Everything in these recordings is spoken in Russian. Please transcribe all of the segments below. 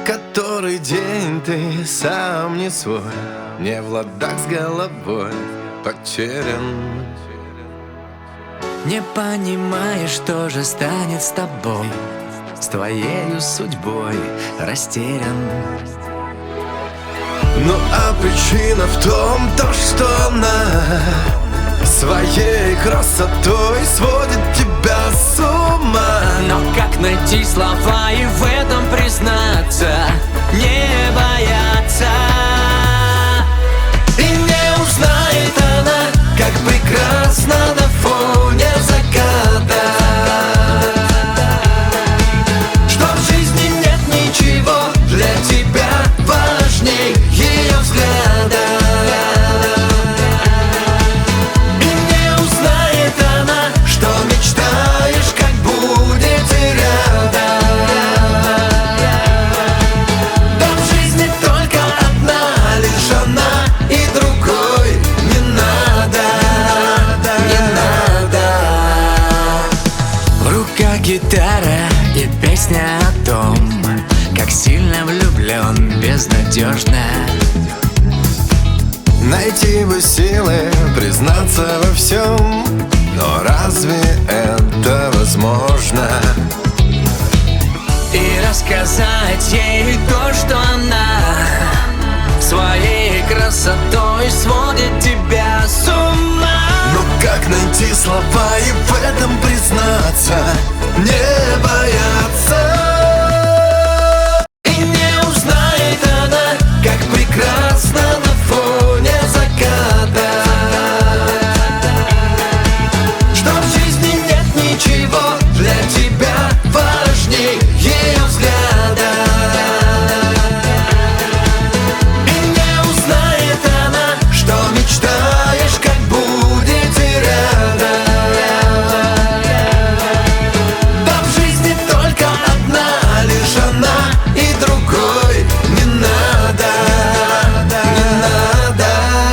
Который день ты сам не свой, не в ладах с головой, потерян. Не понимаешь, что же станет с тобой, с твоею судьбой растерян. Ну а причина в том, то, что она своей красотой сводит тебя с ума. Но как найти слова и в этом признаться, не бояться? И не узнает она, как прекрасно на фоне заката, что в жизни нет ничего для тебя важней ее взгляда. И не узнает она, что мечтаешь, как будете рядом. Да в жизни только одна лишь она, и другой не надо, не надо. В руках гитара и песня о том, как сильно влюблен безнадежно. Найти бы силы признаться во всем, но разве это возможно? И рассказать ей то, что она своей красотой сводит тебя с ума. Но как найти слова и в этом признаться, не бояться? И не узнает она, как прекрасно на фоне заката, что в жизни нет ничего для тебя важней ее взгляда. И не узнает она, что мечтаешь, как будете рядом. Да в жизни только одна лишь она, и другой не надо, не надо.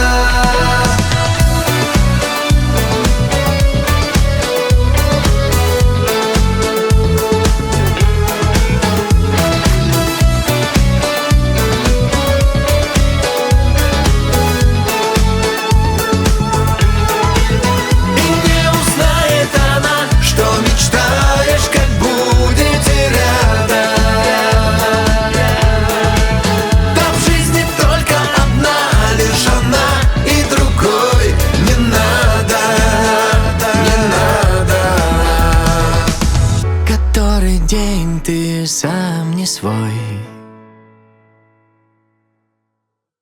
И не узнает она, что мечтаешь, как будете рядом. Да в жизни только одна лишь она, и другой не надо, не надо. Который день ты сам не свой,